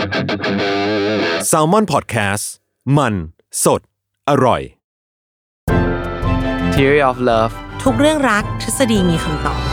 Salmon Podcast มันสดอร่อย Theory of Love ทุกเรื่องรักทฤษฎีมีคำตอบ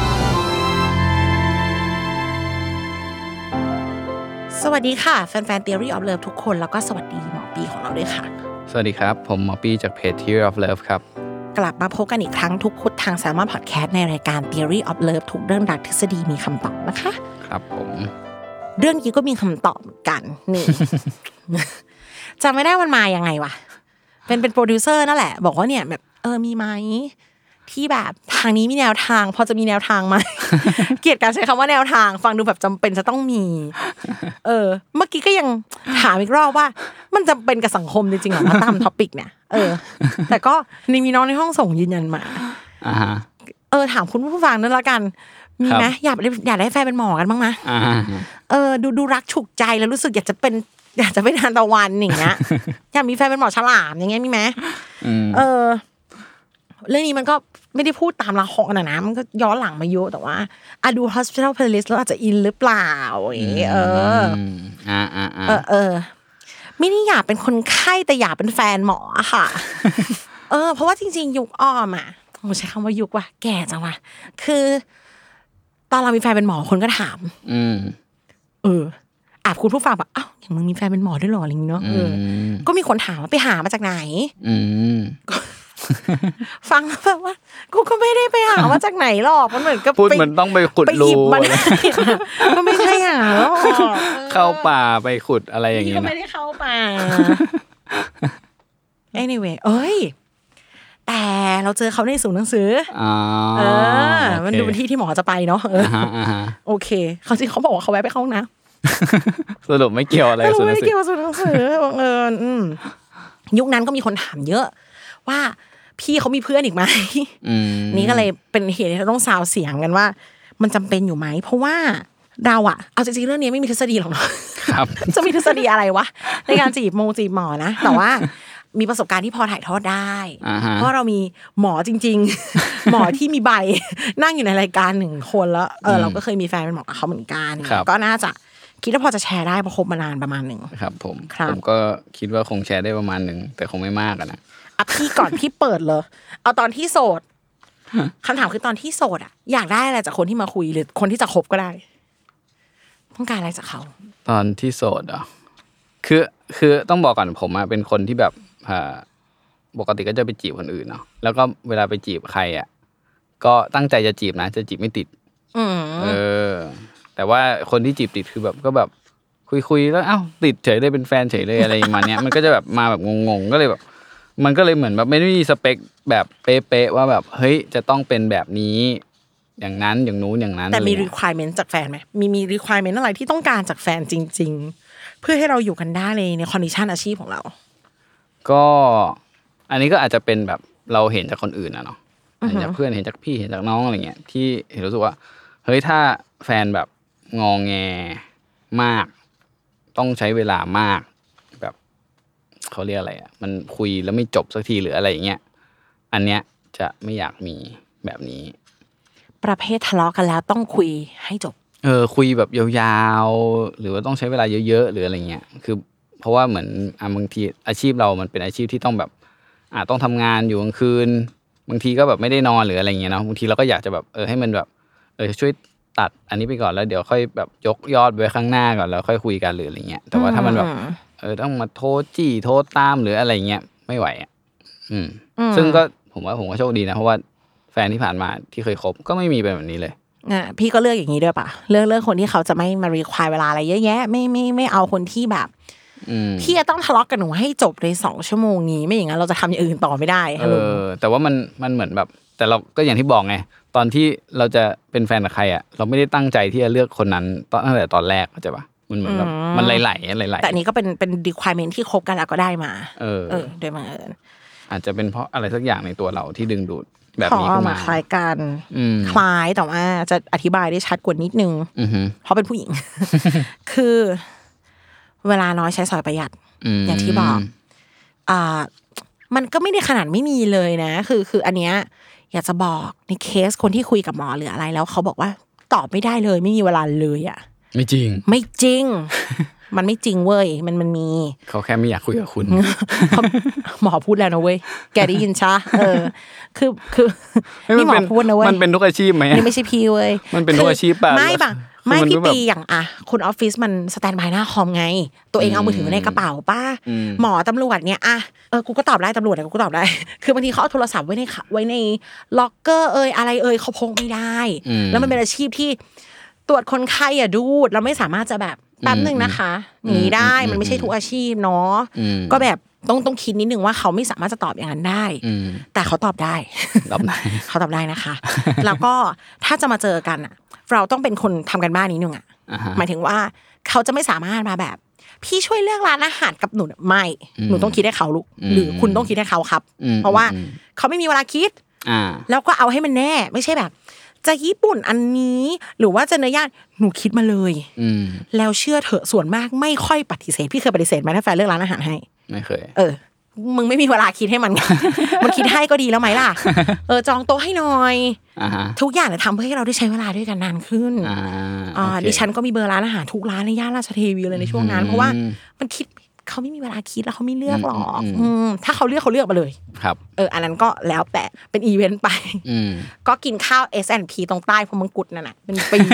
สวัสดีค่ะแฟนๆ Theory of Love ทุกคนแล้วก็สวัสดีหมอปีของเราด้วยค่ะสวัสดีครับผมหมอปีจากเพจ Theory of Love ครับกลับมาพบกันอีกครั้งทุกพุธทาง Salmon Podcast ในรายการ Theory of Love ทุกเรื่องรักทฤษฎีมีคำตอบนะคะครับผมเรื่องนี้ก็มีคำตอบเหมือนกันนี่ จำไม่ได้มันมายังไงวะเป็นโปรดิวเซอร์นั่นแหละบอกว่าเนี่ยแบบมีไหมที่แบบทางนี้มีแนวทางพอจะมีแนวทางไหม เกลียดการใช้คำว่าแนวทางฟังดูแบบจำเป็นจะต้องมีเมื่อกี้ก็ยังถามอีกรอบว่ามันจำเป็นกับสังคมจริงๆหรอว่าตามท็อปิกเนี่ยแต่ก็นี่มีน้องในห้องส่งยืนยันมาถามคุณผู้ฟังนั่นละกันมีไหมอยากได้แฟนเป็นหมอกันบ้างไหมดูรักฉุกใจแล้วรู้สึกอยากจะเป็นทานตะวันอย่างเงี้ยอยากมีแฟนเป็นหมอฉลามอย่างเงี้ยมีไหมเรื่องนี้มันก็ไม่ได้พูดตามละครนะมันก็ย้อนหลังมาเยอะแต่ว่าดู Hospital Playlist แล้วอาจจะอินหรือเปล่าไม่ได้อยากเป็นคนไข้แต่อยากเป็นแฟนหมอค่ะ เพราะว่าจริงๆยุคอ้อมผมใช้คำว่ายุคว่ะแก่จังว่ะคือตอนเรามีแฟนเป็นหมอคนก็ถามคุณผู้ฟังแบบอ้าวอย่างมึงมีแฟนเป็นหมอด้วยหรออะไรอย่างเงี้ยเนาะก็มีคนถามว่าไปหามาจากไหนฟังแบบว่ากูก็ไม่ได้ไปหามาจากไหนหรอกมันเหมือนกับพูดมันต้องไปขุดรูก็ไม่ใช่หาหรอกเข้าป่าไปขุดอะไรอย่างเงี้ยก็ไม่ได้เข้าป่า anyway แต่เราเจอเขาในศูนย์หนังสือมันดูเป็นที่หมอจะไปเนาะโอเคเขาจริงเขาบอกว่าเขาแวะไปเข้าห้องน้ำสรุปไม่เกี่ยวอะไรศูนย์หนังสือไม่เกี่ยวศูนย์หนังสือบังเอิญยุคนั้นก็มีคนถามเยอะว่าพี่เขามีเพื่อนอีกไหมนี่ก็เลยเป็นเหตุที่เราต้องซาวเสียงกันว่ามันจำเป็นอยู่ไหมเพราะว่าเราเอาจริงๆเรื่องนี้ไม่มีทฤษฎีหรอกเนาะจะมีทฤษฎีอะไรวะในการจีบหมอนะแต่ว่ามีประสบการณ์ที่พอถ่ายทอดได้เพราะเรามีหมอจริงๆหมอที่มีใบนั่งอยู่ในรายการ1คนแล้วเราก็เคยมีแฟนเป็นหมอกับเขาเหมือนกันก็น่าจะคิดว่าพอจะแชร์ได้เพราะคบมานานประมาณนึงครับผมก็คิดว่าคงแชร์ได้ประมาณนึงแต่คงไม่มากนะพี่ก่อนพี่เปิดเลยเอาตอนที่โสดคำถามคือตอนที่โสดอยากได้อะไรจากคนที่มาคุยหรือคนที่จะคบก็ได้ต้องการอะไรจากเขาตอนที่โสดคือต้องบอกก่อนผมเป็นคนที่แบบปกติก็จะไปจีบคนอื่นเนาะแล้วก็เวลาไปจีบใครก็ตั้งใจจะจีบนะจะจีบไม่ติดแต่ว่าคนที่จีบติดคือแบบก็แบบคุยแล้วติดเฉยเลยเป็นแฟนเฉยเลยอะไรประมาณนี้มันก็จะแบบมาแบบงงๆก็เลยแบบมันก็เลยเหมือนแบบไม่ได้มีสเปคแบบเป๊ะๆว่าแบบเฮ้ยจะต้องเป็นแบบนี้อย่างนั้นอย่างนู้นอย่างนั้นแต่มี requirement จากแฟนไหมมี requirement อะไรที่ต้องการจากแฟนจริงๆเพื่อให้เราอยู่กันได้ในคอนดิชันอาชีพของเราก็อันนี้ก็อาจจะเป็นแบบเราเห็นจากคนอื่นเนาะเห็นจากเพื่อนเห็นจากพี่เห็นจากน้องอะไรเงี้ยที่เห็นรู้สึกว่าเฮ้ยถ้าแฟนแบบงอแงมากต้องใช้เวลามากแบบเขาเรียกอะไรมันคุยแล้วไม่จบสักทีหรืออะไรอย่างเงี้ยอันเนี้ยจะไม่อยากมีแบบนี้ประเภททะเลาะกันแล้วต้องคุยให้จบคุยแบบยาวๆหรือว่าต้องใช้เวลาเยอะๆหรืออะไรเงี้ยคือเพราะว่าเหมือนบางทีอาชีพเรามันเป็นอาชีพที่ต้องแบบต้องทำงานอยู่กลางคืนบางทีก็แบบไม่ได้นอนหรืออะไรเงี้ยเนาะบางทีเราก็อยากจะแบบให้มันแบบช่วยตัดอันนี้ไปก่อนแล้วเดี๋ยวค่อยแบบยกยอดไว้ข้างหน้าก่อนแล้วค่อยคุยกันหรืออะไรเงี้ยแต่ว่าถ้ามันแบบต้องมาโทรจี้โทรตามหรืออะไรเงี้ยไม่ไหวซึ่งก็ผมว่าผมก็โชคดีนะเพราะว่าแฟนที่ผ่านมาที่เคยคบก็ไม่มีเป็นแบบนี้เลยพี่ก็เลือกอย่างนี้ด้วยป่ะเลือกคนที่เขาจะไม่มารีควายเวลาอะไรเยอะแยะไม่เอาคนที่แบบที่จะต้องทะเลาะกันหนูให้จบใน2 ชั่วโมงนี้ไม่อย่างนั้นเราจะทำอย่างอื่นต่อไม่ได้แต่ว่ามันเหมือนแบบแต่เราก็อย่างที่บอกไงตอนที่เราจะเป็นแฟนกับใครเราไม่ได้ตั้งใจที่จะเลือกคนนั้นตั้งแต่ตอนแรกเข้าใจป่ะมันเหมือนแบบมันไหลๆแต่อันนี้ก็เป็น requirement ที่คบกันแล้วก็ได้มาโดยบังเอิญอาจจะเป็นเพราะอะไรสักอย่างในตัวเราที่ดึงดูดแบบนี้ขึ้นมาคล้ายกันคล้ายแต่ว่าจะอธิบายได้ชัดกว่านิดนึงเพราะเป็นผู้หญิง คือเวลาน้อยใช้สอยประหยัดอย่างที่บอกมันก็ไม่ได้ขนาดไม่มีเลยนะคืออันเนี้ยอยากจะบอกในเคสคนที่คุยกับหมอหรืออะไรแล้วเขาบอกว่าตอบไม่ได้เลยไม่มีเวลาเลยไม่จริงมันไม่จริงเว้ยมันมีเขาแค่ไม่อยากคุยกับคุณหมอพูดแล้วนะเว้ยแกได้ยินช้ะคือนี่หมอพูดนะเว้ยมันเป็นทุกอาชีพไหมนี่ไม่ใช่พี่เว้ยมันเป็นทุกอาชีพป่ะไม่พี่ปีอย่างคนออฟฟิศมันสแตนด์บายหน้าคอมไงตัวเองเอามือถือในกระเป๋าป้าหมอตำรวจเนี่ยกูก็ตอบได้ตำรวจกูก็ตอบได้คือบางทีเขาเอาโทรศัพท์ไว้ในล็อกเกอร์อะไรเขาพกไม่ได้แล้วมันเป็นอาชีพที่ตรวจคนไข้ดูดเราไม่สามารถจะแบบแป๊บนึงนะคะหนีได้มันไม่ใช่ทุกอาชีพเนาะก็แบบต้องคิดนิดนึงว่าเขาไม่สามารถจะตอบอย่างนั้นได้แต่เขาตอบได้เขาตอบได้นะคะแล้วก็ถ้าจะมาเจอกันเราต้องเป็นคนทำกันบ้านนิดนึงหมายถึงว่าเขาจะไม่สามารถมาแบบพี่ช่วยเลือกร้านอาหารกับหนูไม่หนูต้องคิดให้เขาลูกหรือคุณต้องคิดให้เขาครับเพราะว่าเขาไม่มีเวลาคิดแล้วก็เอาให้มันแน่ไม่ใช่แบบจะญี่ปุ่นอันนี้หรือว่าจะเนื้อย่างหนูคิดมาเลยแล้วเชื่อเถอะส่วนมากไม่ค่อยปฏิเสธพี่เคยปฏิเสธไหมถ้าแฟนเลือกร้านอาหารให้ไม่เคยมึงไม่มีเวลาคิดให้มัน มันคิดให้ก็ดีแล้วไหมล่ะจองโต๊ะให้หน่อยทุกอย่างเนี่ยทำเพื่อให้เราได้ใช้เวลาด้วยกันนานขึ้นดิฉันก็มีเบอร์ร้านอาหารทุกร้านในย่านราชเทวีเลยในช่วงนั้นเพราะว่ามันคิดเขาไม่มีเวลาคิดแล้วเขาไม่เลือกหรอกถ้าเขาเลือกมาเลยครับอันนั้นก็แล้วแต่เป็นอีเวนต์ไปก็กินข้าว S&P ตรงใต้พมงกุฎนั่นน่ะเป็นปี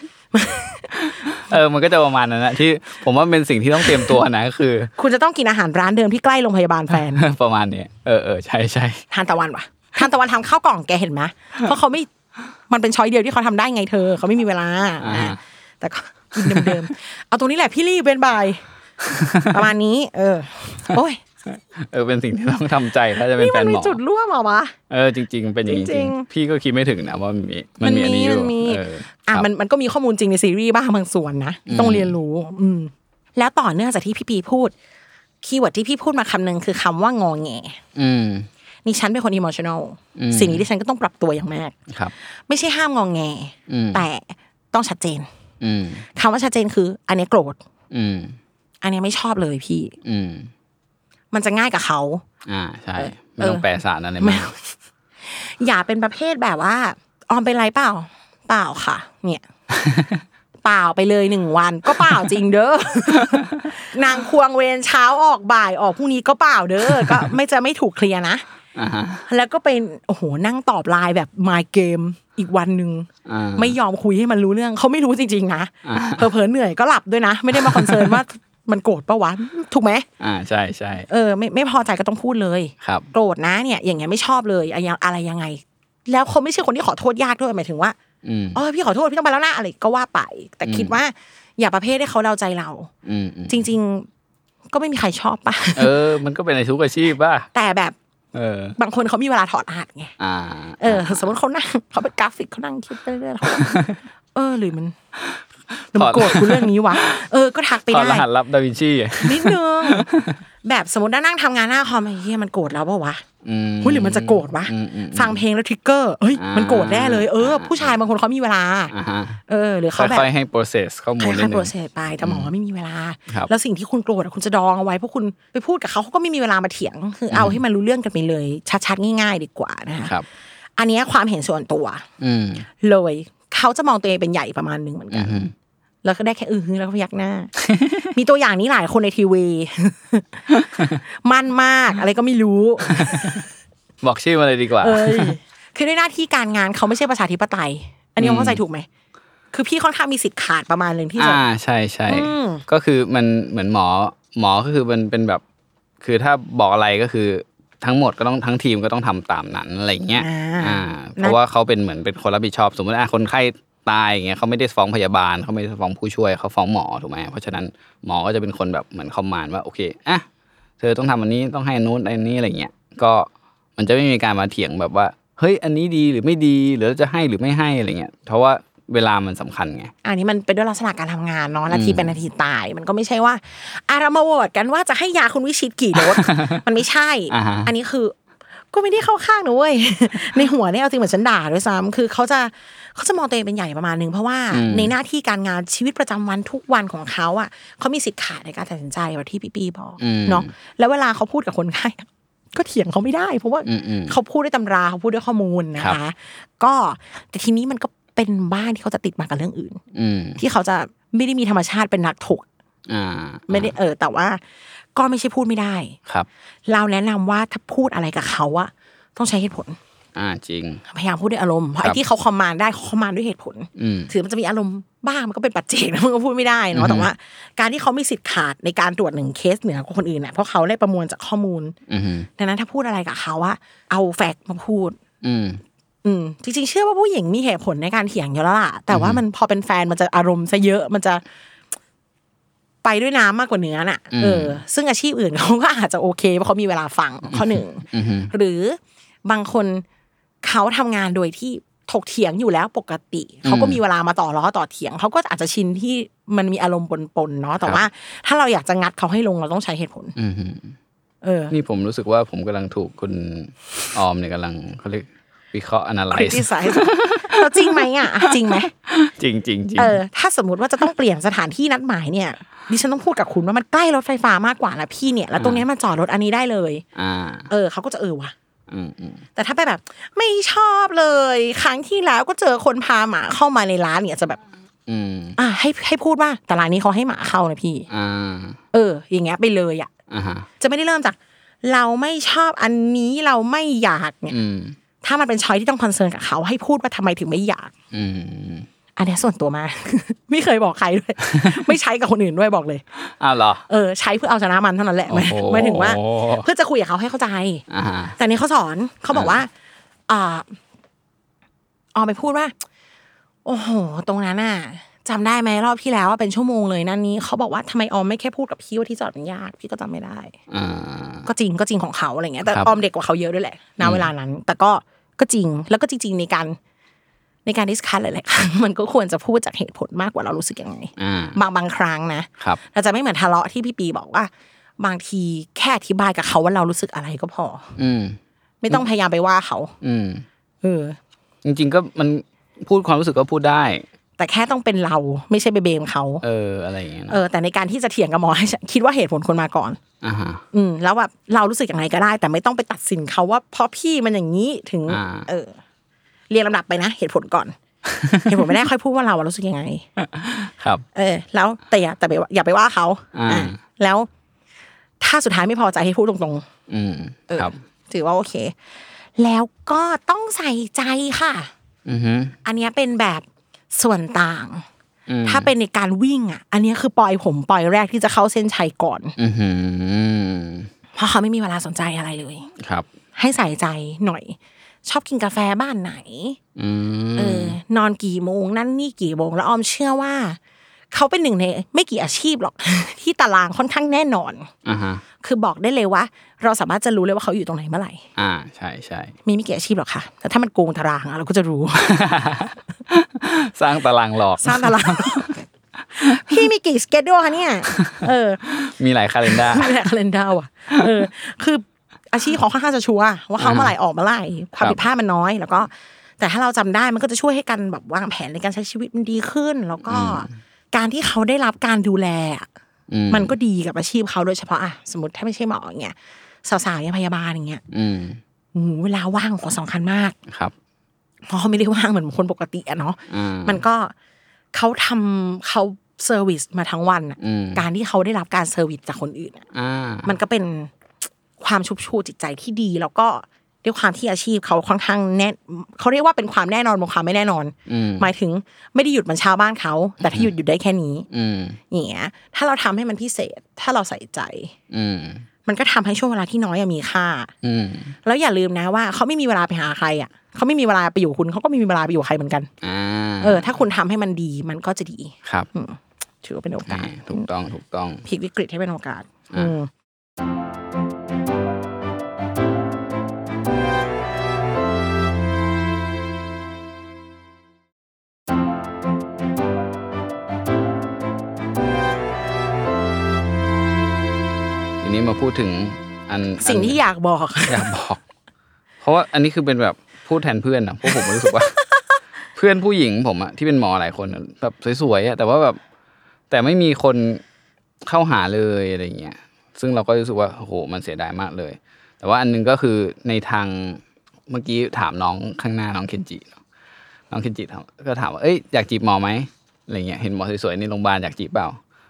มันก็จะประมาณนั้นนะที่ผมว่าเป็นสิ่งที่ต้องเตรียมตัวนะคือคุณจะต้องกินอาหารร้านเดิมที่ใกล้โรงพยาบาลแฟนประมาณนี้ใช่ทานตะวันว่ะทานตะวันทำข้าวกล่องแกเห็นไหมเพราะเขาไม่มันเป็นช้อยเดียวที่เขาทำได้ไงเธอเขาไม่มีเวลาแต่ก็กินเดิมๆเอาตรงนี้แหละพี่รีบเป็นบ่ายประมาณนี้โอ้ยเป็นสิ่งที่ต้องทำใจถ้าจะเป็นแฟนหมอนี่มันมีจุดร่วมเหรอวะจริงๆเป็นอย่างนี้จริงพี่ก็คิดไม่ถึงนะว่ามันมีอันนี้อยู่มันก็มีข้อมูลจริงในซีรีส์บ้างบางส่วนนะต้องเรียนรู้แล้วต่อเนื่องจากที่พี่ปีพูดคีย์เวิร์ดที่พี่พูดมาคำนึงคือคำว่างอแงนี่ฉันเป็นคนอิโมชันนอลสิ่งนี้ที่ฉันก็ต้องปรับตัวอย่างมากไม่ใช่ห้ามงอแงแต่ต้องชัดเจนคำว่าชัดเจนคืออันนี้โกรธอันนี้ไม่ชอบเลยพี่มันจะง่ายกับเขาใช่ไม่ต้องแปลสารอะไรมากอย่าเป็นประเภทแบบว่าออมเป็นไรเปล่าค่ะเนี่ยเปล่าไปเลย1วันก็เปล่าจริงเด้อนางควงเวรเช้าออกบ่ายออกพรุ่งนี้ก็เปล่าเด้อก็ไม่ถูกเคลียร์นะแล้วก็เป็นโอ้โหนั่งตอบไลน์แบบ my game อีกวันนึงไม่ยอมคุยให้มันรู้เรื่องเขาไม่รู้จริงๆนะเผลอๆเหนื่อยก็หลับด้วยนะไม่ได้มาคอนเซิร์นว่ามันโกรธปะวะถูกไหมใช่ไม่พอใจก็ต้องพูดเลยโกรธนะเนี่ยอย่างเงี้ยไม่ชอบเลยอะไรยังไงแล้วเขาไม่ใช่คนที่ขอโทษยากด้วยหมายถึงว่าพี่ขอโทษพี่ต้องไปแล้วนะอะไรก็ว่าไปแต่คิดว่าอย่าประเภทให้เขาเดาใจเราจริงๆก็ไม่มีใครชอบป่ะมันก็เป็นในทุกอาชีพป่ะแต่แบบบางคนเขามีเวลาถอดรหัสไงสมมติเขานั่งเขาเป็นกราฟิกเขานั่งคิดไปเรื่อยๆหรือมันโกรธกูเรื่องนี้วะก็ทักไปได้ถอดรหัสลับดาวินชีนิดนึงแบบสมมตินั่งทำงานหน้าคอมไอ้เหี้ยมันโกรธแล้วป่ะวะหรือมันจะโกรธวะฟังเพลงแล้วทริกเกอร์มันโกรธแน่เลยผู้ชายบางคนเขามีเวลาหรือเขาแบบค่อยๆให้ process ข้อมูลนิดนึง process ไปแต่หมอไม่มีเวลาแล้วสิ่งที่คุณโกรธคุณจะดองเอาไว้เพราะคุณไปพูดกับเขาก็ไม่มีเวลามาเถียงคือเอาให้มันรู้เรื่องกันไปเลยชัดๆง่ายๆดีกว่านะคะอันนี้ความเห็นส่วนตัวเลยเขาจะมองตัวเองเป็นใหญ่ประมาณนึงเหมือนกันแล้วก็ได้แค่แล้วก็พยักหน้า มีตัวอย่างนี้หลายคนในทีวีมั่นมากอะไรก็ไม่รู้บอกชื่อมาเลยดีกว่าคือด้วยหน้าที่การงานเขาไม่ใช่ประชาธิปไตยอันนี้เข้าใจถูกไหมคือพี่ค่อนข้างมีสิทธิ์ขาดประมาณนึงที่จะใช่ก็คือมันเหมือนหมอก็คือมันเป็นแบบคือถ้าบอกอะไรก็คือทั้งหมดก็ต้องทั้งทีมก็ต้องทำตามนั้นอะไรอย่างเงี้ยเพราะว่าเขาเป็นเหมือนเป็นคนรับผิดชอบสมมติคนไข้ตายอย่างเงี้ยเขาไม่ได้ฟ้องพยาบาลเขาไม่ได้ฟ้องผู้ช่วยเขาฟ้องหมอถูกไหมเพราะฉะนั้นหมอก็จะเป็นคนแบบเหมือนคอมมานด์ว่าโอเคเธอต้องทำอันนี้ต้องให้นู้นอันนี้อะไรเงี้ยก็มันจะไม่มีการมาเถียงแบบว่าเฮ้ยอันนี้ดีหรือไม่ดีหรือจะให้หรือไม่ให้อะไรเงี้ยเพราะว่าเวลามันสำคัญไงอันนี้มันเป็นด้วยลักษณะการทำงานเนาะนาทีเป็นนาทีตายมันก็ไม่ใช่ว่าเรามาโหวตกันว่าจะให้ยาคุณวิชิตกี่โดส มันไม่ใช่อันนี้คือก็ไม่ได้เข้าข้างนะเว้ย ในหัวเนี่ยเอาจริงเหมือนฉันด่าด้วยซ้ำคือเขาจะมองตัวเองเป็นใหญ่ประมาณนึงเพราะว่าในหน้าที่การงานชีวิตประจำวันทุกวันของเขาอ่ะเขามีสิทธิ์ขาดในการตัดสินใจแบบที่พี่บอกเนาะแล้วเวลาเขาพูดกับคนไข้ก็เถียงเขาไม่ได้เพราะว่าเขาพูดด้วยตำราเขาพูดด้วยข้อมูลนะคะก็แต่ทีนี้มันก็เป็นบ้านที่เขาจะติดมากับเรื่องอื่นที่เขาจะไม่ได้มีธรรมชาติเป็นนักถกไม่ได้แต่ว่าก็ไม่ใช่พูดไม่ได้ครับเราแนะนำว่าถ้าพูดอะไรกับเขาอะต้องใช้เหตุผลจริงพยายามพูดด้วยอารมณ์เพราะไอ้ที่เขาคอมมานด์ได้เขาคอมมานด์ด้วยเหตุผลถือมันจะมีอารมณ์บ้างมันก็เป็นปัจเจกนะมันก็พูดไม่ได้เนาะแต่ว่าการที่เขามีสิทธิ์ขาดในการตรวจ1เคสเหนือกว่าคนอื่นเนี่ยเพราะเขาได้ประมวลจากข้อมูลดังนั้นถ้าพูดอะไรกับเขาอะเอาแฟกต์มาพูดจริงๆเชื่อว่าผู้หญิงมีเหตุผลในการเถียงอยู่แล้วล่ะแต่ว่ามันพอเป็นแฟนมันจะอารมณ์ซะเยอะมันจะไปด้วยน้ำมากกว่าเนื้อน่ะซึ่งอาชีพอื่นเขาก็อาจจะโอเคเพราะเขามีเวลาฟังข้อหนึ่งหรือบางคนเขาทำงานโดยที่ถกเถียงอยู่แล้วปกติเขาก็มีเวลามาต่อล้อต่อเถียงเขาก็อาจจะชินที่มันมีอารมณ์ปนๆเนาะแต่ว่าถ้าเราอยากจะงัดเขาให้ลงเราต้องใช้เหตุผลนี่ผมรู้สึกว่าผมกำลังถูกคุณออมเนี่ยกำลังเขาเรียกวิเคราะห์ analyze แล้วจริงไหมอ่ะจริงไหมจริงจริงถ้าสมมติว่าจะต้องเปลี่ยนสถานที่นัดหมายเนี่ยดิฉันต้องพูดกับคุณว่ามันใกล้รถไฟฟ้ามากกว่านะพี่เนี่ยแล้วตรงนี้มาจอดรถอันนี้ได้เลยเขาก็จะว่ะแต่ถ้าไปแบบไม่ชอบเลยครั้งที่แล้วก็เจอคนพาหมาเข้ามาในร้านเนี่ยจะแบบให้พูดว่าแต่ร้านนี้เขาให้หมาเข้านะพี่อย่างเงี้ยไปเลยอ่ะจะไม่ได้เริ่มจากเราไม่ชอบอันนี้เราไม่อยากเนี่ยถ้ามันเป็นช้อยที่ต้องคอนเซิร์นกับเขาให้พูดว่าทำไมถึงไม่อยากอันนี้ส่วนตัวมากไม่เคยบอกใครด้วยไม่ใช้กับคนอื่นด้วยบอกเลยเหรอใช้เพื่อเอาชนะมันเท่านั้นแหละหมายถึงว่าเพื่อจะคุยกับเขาให้เข้าใจแต่นี้เขาสอนเขาบอกว่าไปพูดว่าโอ้โหตรงนั้นน่ะจำได้ไหมรอบที่แล้วว่าเป็นชั่วโมงเลยนั่นนี้เขาบอกว่าทำไมออมไม่แค่พูดกับพี่ว่าที่จอดมันยากพี่ก็จำไม่ได้ก็จริงของเขาอะไรเงี้ยแต่ออมเด็กกว่าเขาเยอะด้วยแหละณเวลานั้นแต่ก็จริงแล้วก็จริงๆในการดิสคัสหลายๆครั้งมันก็ควรจะพูดจากเหตุผลมากกว่าเรารู้สึกยังไงบางครั้งนะเราจะไม่เหมือนทะเลาะที่พี่ปีบอกว่าบางทีแค่อธิบายกับเขาว่าเรารู้สึกอะไรก็พอไม่ต้องพยายามไปว่าเขาจริงๆก็มันพูดความรู้สึกก็พูดได้แต่แค่ต้องเป็นเราไม่ใช่ไปเบมเขาอะไรอย่างเงี้ยแต่ในการที่จะเถียงกับหมอคิดว่าเหตุผลคนมาก่อนแล้วแบบเรารู้สึกยังไงก็ได้แต่ไม่ต้องไปตัดสินเขาว่าเพราะพี่มันอย่างนี้ถึงเรียงลำดับไปนะเหตุผลก่อนเหตุผลไม่ได้ค่อยพูดว่าเรารู้สึกยังไงครับแล้วแต่อย่าไปว่าเขาแล้วถ้าสุดท้ายไม่พอใจให้พูดตรงๆครับถือว่าโอเคแล้วก็ต้องใส่ใจค่ะอันนี้เป็นแบบส่วนต่างถ้าเป็นในการวิ่งอันนี้คือปล่อยแรกที่จะเข้าเส้นชัยก่อนเพราะเขาไม่มีเวลาสนใจอะไรเลยครับให้ใส่ใจหน่อยชอบกินกาแฟบ้านไหนนอนกี่โมงนั่นนี่กี่โมงแล้วออมเชื่อว่าเขาเป็นหนึ่งในไม่กี่อาชีพหรอก ที่ตารางค่อนข้างแน่นอนคือบอกได้เลยว่าเราสามารถจะรู้เลยว่าเขาอยู่ตรงไหนเมื่อไหร่ใช่ใช่มีไม่กี่อาชีพหรอกค่ะแต่ถ้ามันโกงตารางเราก็จะรู้สร้างตารางหลอกสร้างตารางพี่มีกี่สเกจด้วยคะเนี่ยมีหลายคาเลนดาร์มีหลายคาเลนดาร์ว่ะคืออาชีพของค่อนข้างจะชัวร์ว่าเขาเมื่อไหร่ออกมาไล่ความผิดพลาดมันน้อยแล้วก็แต่ถ้าเราจำได้มันก็จะช่วยให้กันแบบวางแผนในการใช้ชีวิตมันดีขึ้นแล้วก็การที่เขาได้รับการดูแลมันก็ดีกับอาชีพเขาโดยเฉพาะสมมติถ้าไม่ใช่หมออย่างเงี้ยสาวๆอย่างพยาบาลอย่างเงี้ยเวลาว่างของสำคัญมากครับเพราะเขาไม่ได้ว่างเหมือนคนปกติเนาะมันก็เขาเซอร์วิสมาทั้งวันการที่เขาได้รับการเซอร์วิสจากคนอื่นมันก็เป็นความชุบชูจิตใจที่ดีแล้วก็ด้วยความที่อาชีพเขาค่อนข้างแน่เขาเรียกว่าเป็นความแน่นอนบนความไม่แน่นอนหมายถึงไม่ได้หยุดเหมือนชาวบ้านเขาแต่ถ้าหยุดได้แค่นี้อย่างเงี้ยถ้าเราทำให้มันพิเศษถ้าเราใส่ใจมันก็ทำให้ช่วงเวลาที่น้อยมีค่าแล้วอย่าลืมนะว่าเขาไม่มีเวลาไปหาใครเขาไม่มีเวลาไปอยู่คุณเขาก็ไม่มีเวลาไปอยู่ใครเหมือนกันถ้าคุณทำให้มันดีมันก็จะดีครับถือว่าเป็นโอกาสถูกต้องพลิกวิกฤตให้เป็นโอกาสทีนี้มาพูดถึงสิ่งที่อยากบอกเพราะว่าอันนี้คือเป็นแบบพูดแทนเพื่อนเพราะผมรู้สึกว่า เพื่อนผู้หญิงผมที่เป็นหมอหลายคนแบบสวยๆแต่ว่าแบบแต่ไม่มีคนเข้าหาเลยอะไรเงี้ยซึ่งเราก็รู้สึกว่าโอ้โหมันเสียดายมากเลยแต่ว่าอันนึงก็คือในทางเมื่อกี้ถามน้องข้างหน้าน้องเคนจิก็ถามว่าอยากจีบหมอไหมอะไรเงี้ยเห็นหมอสวยๆในโรงพยาบาลอยากจีบเปล่า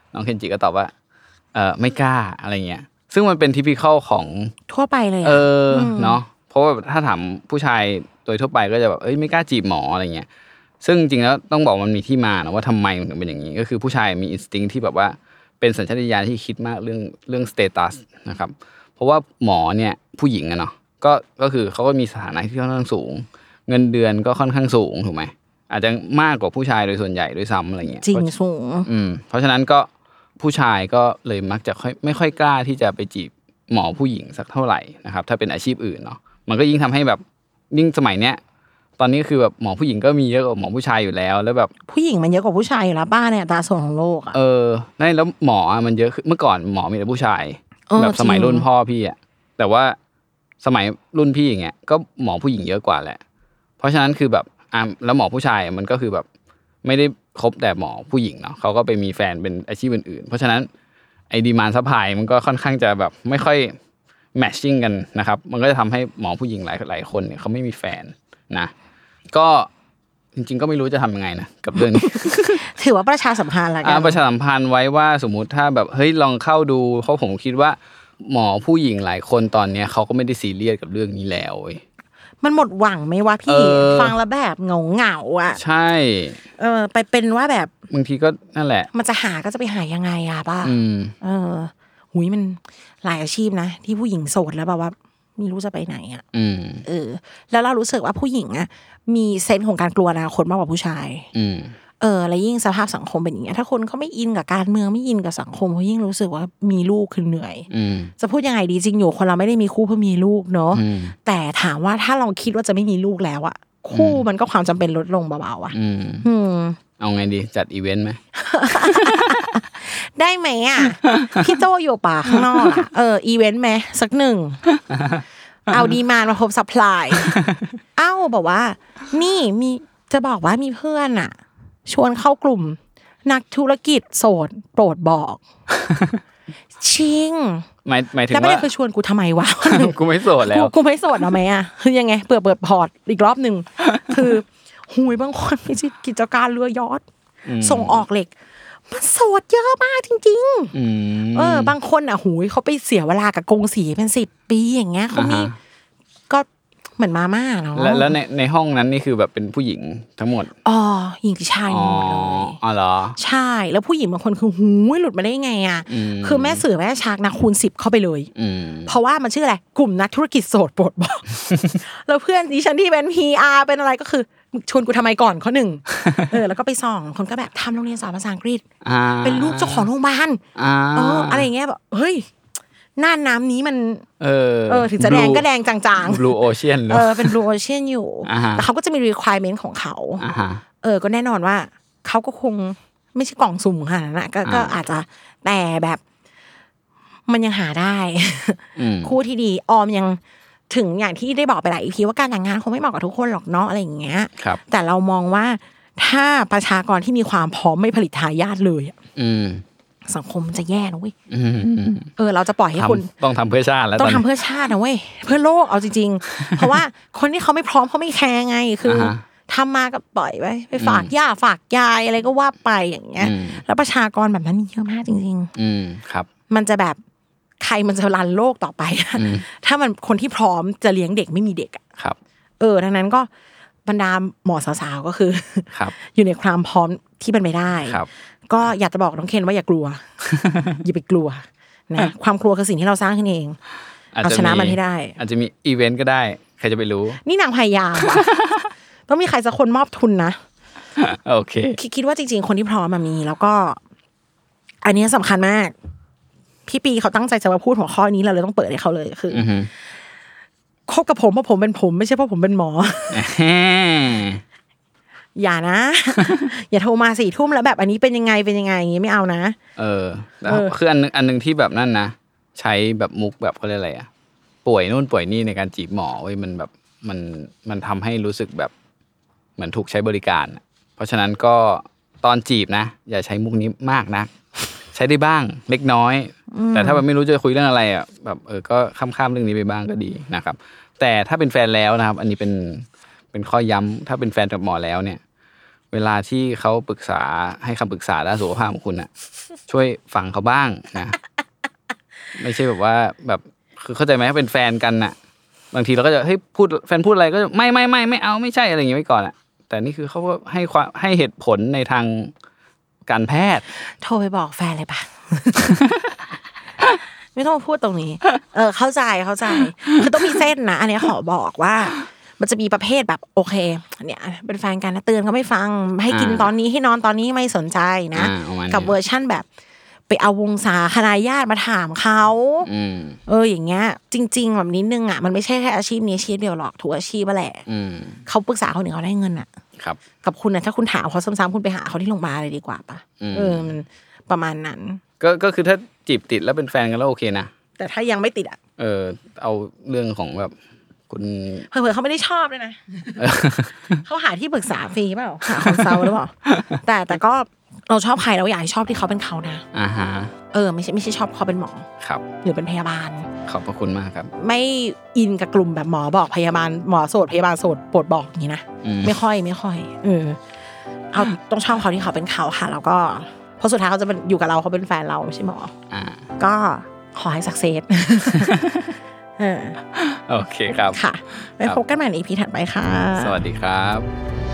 น้องเคนจิก็ตอบว่าไม่กล้าอะไรเงี้ยซึ่งมันเป็นทิพิคอลของทั่วไปเลยเนาะเพราะว่าถ้าถามผู้ชายโดยทั่วไปก็จะแบบไม่กล้าจีบหมออะไรเงี้ยซึ่งจริงๆแล้วต้องบอกมันมีที่มานะว่าทำไมมันถึงเป็นอย่างนี้ก็คือผู้ชายมีอินสติ้งที่แบบว่าเป็นสัญชาตญาณที่คิดมากเรื่องสเตตัสนะครับเพราะว่าหมอเนี่ยผู้หญิงอะเนาะก็คือเขาก็มีสถานะที่ค่อนข้างสูงเงินเดือนก็ค่อนข้างสูงถูกไหมอาจจะมากกว่าผู้ชายโดยส่วนใหญ่ด้วยซ้ำอะไรเงี้ยจริงสูงเพราะฉะนั้นก็ผู้ชายก็เลยมักจะไม่ค่อยกล้าที่จะไปจีบหมอผู้หญิงสักเท่าไหร่นะครับถ้าเป็นอาชีพอื่นเนาะมันก็ยิ่งทำให้แบบยิ่งสมัยเนี้ยตอนนี้คือแบบหมอผู้หญิงก็มีเยอะกว่าหมอผู้ชายอยู่แล้วแล้วแบบผู้หญิงมันเยอะกว่าผู้ชายอยู่แล้วบ้านเนี่ยอัตราส่วนของโลกอ่ะนั่นแล้วหมอมันเยอะเมื่อก่อนหมอมีแต่ผู้ชายแบบสมัยรุ่นพ่อพี่อ่ะแต่ว่าสมัยรุ่นพี่อย่างเงี้ยก็หมอผู้หญิงเยอะกว่าแหละเพราะฉะนั้นคือแบบแล้วหมอผู้ชายมันก็คือแบบไม่ได้คบแต่หมอผู้หญิงเนาะเขาก็ไปมีแฟนเป็นอาชีพอื่นๆเพราะฉะนั้นไอ้ดีมานด์ซัพพลายมันก็ค่อนข้างจะแบบไม่ค่อยแมทชิ่งกันนะครับมันก็จะทำให้หมอผู้หญิงหลายคนเนี่ยเขาไม่มีแฟนนะก็จริงๆก็ไม่รู้จะทำยังไงนะกับเรื่องนี้ถือว่าประชาสัมพันธ์ละกันประชาสัมพันธ์ไว้ว่าสมมุติถ้าแบบเฮ้ยลองเข้าดูเพราะผมคิดว่าหมอผู้หญิงหลายคนตอนเนี้ยเขาก็ไม่ได้ซีเรียสกับเรื่องนี้แล้วมันหมดหวังไหมวะพี่ฟังแล้วแบบเหงาอ่ะใช่ไปเป็นว่าแบบบางทีก็นั่นแหละมันจะหาก็จะไปหายังไงอ่ะป่ะหุยมันหลายอาชีพนะที่ผู้หญิงโสดแล้วแบบว่าไม่รู้จะไปไหนอ่ะแล้วเรารู้สึกว่าผู้หญิงอ่ะมีเซนส์ของการกลัวอนาคตมากกว่าผู้ชายแล้วยิ่งสภาพสังคมเป็นอย่างเงี้ยถ้าคนเขาไม่อินกับการเมืองไม่อินกับสังคมเขายิ่งรู้สึกว่ามีลูกคือเหนื่อยจะพูดยังไงดีจริงอยู่คนเราไม่ได้มีคู่เพื่อมีลูกเนาะแต่ถามว่าถ้าเราคิดว่าจะไม่มีลูกแล้วอะคู่มันก็ความจำเป็นลดลงเบาๆอะเอาไงดีจัดอีเวนต์ไหมได้ไหมอะพี่โจอยู่ป่าข้างนอกอะอีเวนต์ไหมสักหนึ่งเอาดีมานด์มาพบซัพพลายบอกว่านี่มีจะบอกว่ามีเพื่อนอะชวนเข้ากลุ่มนักธุรกิจโสดโปรดบอกชิงหมายถึงว่าแล้วไม่ได้คือชวนกูทำไมวะกูไม่โสดแล้วกูไม่โสดเอาไหมอ่ะคือยังไงเปิดพอร์ตอีกรอบนึงคือหุยบางคนมีกิจการเรือยอชต์ส่งออกเหล็กมันโสดเยอะมากจริงๆบางคนอ่ะหุยเขาไปเสียเวลากับกงสีเป็น10 ปีอย่างเงี้ยเขามีก็เหมือนมาม่าเนาะแล้วในห้องนั้นนี่คือแบบเป็นผู้หญิงทั้งหมดหญิงชายหมดเลยเหรอใช่แล้วผู้หญิงบางคนคือหูยหลุดมาได้ไงอ่ะคือแม่สื่อแม่ชักนะคูณ10เข้าไปเลยเพราะว่ามันชื่ออะไรกลุ่มนักธุรกิจโสดโปรดบอกแล้วเพื่อนดิฉันที่เป็น PR เป็นอะไรก็คือชวนกูทำไมก่อนข้อหนึ่งแล้วก็ไปส่องคนก็แบบทำโรงเรียนสอนภาษาอังกฤษเป็นลูกเจ้าของโรงพยาบาลอะไรอย่างเงี้ยแบบเฮ้ยน่านน้ำนี้มันถึงจะแดงก็แดงจางๆ Blue Ocean เป็น Blue Ocean อยู่แต่เขาก็จะมี requirement ของเขาก็แน่นอนว่าเขาก็คงไม่ใช่กล่องสุ่มขนาดนั้นนะก็อาจจะแต่แบบมันยังหาได้คู่ที่ดีออมยังถึงอย่างที่ได้บอกไปหลายอีพีว่าการแต่งงานคงไม่เหมาะกับทุกคนหรอกเนาะอะไรอย่างเงี้ยแต่เรามองว่าถ้าประชากรที่มีความพร้อมไม่ผลิตทายาทเลยสังคมมันจะแย่นะเว้ยเราจะปล่อยให้คุณต้องทำเพื่อชาติแล้วต้องทำเพื่อชาตินะเว้ยเพื่อโลกเอาจริงๆเพราะว่าคนที่เขาไม่พร้อมเขาไม่แคร์ไงคือทำมากับปล่อยไปฝากย่าฝากยายอะไรก็ว่าไปอย่างเงี้ยแล้วประชากรแบบนั้นมีเยอะมากจริงๆครับมันจะแบบใครมันจะรันโลกต่อไปถ้ามันคนที่พร้อมจะเลี้ยงเด็กไม่มีเด็กอ่ะครับดังนั้นก็บรรดาหมอสาวๆก็คืออยู่ในความพร้อมที่เป็นไปได้ก็อยากจะบอกน้องเคนว่าอย่ากลัว อย่าไปกลัวนะความกลัวคือสิ่งที่เราสร้างขึ้นเองเอาชนะมันให้ได้อาจจะมีอีเวนต์ก็ได้ใครจะไปรู้นี่นางพยายาม ต้องมีใครสักคนมอบทุนนะโอเคคิดว่าจริงๆคนที่พร้อมมีแล้วก็อันนี้สำคัญมากพี่ปีเขาตั้งใจจะมาพูดหัวข้อนี้เราเลยต้องเปิดให้เขาเลยคือคบกับผมเพราะผมเป็นผมไม่ใช่เพราะผมเป็นหมอ อย่านะ อย่าโทรมา4 ทุ่มแล้วแบบอันนี้เป็นยังไงอย่างงี้ไม่เอานะคืออันนึงที่แบบนั่นนะใช้แบบมุกแบบเขาเรียกอะไรอ่ะป่วยนู่นป่วยนี่ในการจีบหมอเว้ยมันแบบมันทำให้รู้สึกแบบเหมือนถูกใช้บริการเพราะฉะนั้นก็ตอนจีบนะอย่าใช้มุกนี้มากนะใช้ได้บ้างเล็กน้อยแต่ถ้าแบบไม่รู้จะคุยเรื่องอะไรอ่ะแบบก็ข้ามเรื่องนี้ไปบ้างก็ดีนะครับแต่ถ้าเป็นแฟนแล้วนะครับอันนี้เป็นข้อย้ำถ้าเป็นแฟนกับหมอแล้วเนี่ยเวลาที่เขาปรึกษาให้คำปรึกษาด้านสุขภาพของคุณน่ะ ช่วยฟังเขาบ้างนะ ไม่ใช่แบบว่าแบบคือเข้าใจไหมเป็นแฟนกันน่ะ บางทีเราก็จะเฮ้ยพูดแฟนพูดอะไรก็ไม่เอาไม่ใช่อะไรอย่างงี้ไว้ก่อนอ่ะแต่นี่คือเขาก็ให้เหตุผลในทางการแพทย์โทรไปบอกแฟนเลยป่ะ ไม่ต้องพูดตรงนี้เข้าใจคือต้องมีเส้นนะอันนี้ขอบอกว่ามันจะมีประเภทแบบโอเคเนี่ยเป็นแฟนกันนะเตือนก็ไม่ฟังให้กินตอนนี้ให้นอนตอนนี้ไม่สนใจนะกับเวอร์ชั่นแบบไปเอาวงศาคณาญาติมาถามเขาอย่างเงี้ยจริงๆแบบนิดนึงอ่ะมันไม่ใช่แค่อาชีพนี้อาชีพเดียวหรอกทุกอาชีพแหละเขาปรึกษาคนอื่นเขาได้เงินอ่ะครับกับคุณน่ะถ้าคุณถามเขาซ้ำๆคุณไปหาเขาที่โรงพยาบาลเลยดีกว่าป่ะมันประมาณนั้นก็คือถ้าจีบติดแล้วเป็นแฟนกันแล้วโอเคนะแต่ถ้ายังไม่ติดอ่ะเอาเรื่องของแบบคุณเผื่อเขาไม่ได้ชอบด้วยนะเขาหาที่ปรึกษาฟรีเปล่าหาคอนซัลท์หรือเปล่าแต่ก็เราชอบใครเราอยากให้ชอบที่เขาเป็นเขานะฮะไม่ใช่ชอบเขาเป็นหมอครับหรือเป็นพยาบาลขอบพระคุณมากครับไม่อินกับกลุ่มแบบหมอบอกพยาบาลหมอโสดพยาบาลโสดโปรดบอกอย่างนี้นะไม่ค่อยเอาต้องชอบเขาที่เขาเป็นเขาค่ะแล้วก็เพราะสุดท้ายเขาจะเป็นอยู่กับเราเขาเป็นแฟนเราไม่ใช่หมอก็ขอให้สักเซสโอเคครับค่ะไว้พบกันใหม่ใน EP ถัดไปค่ะสวัสดีครับ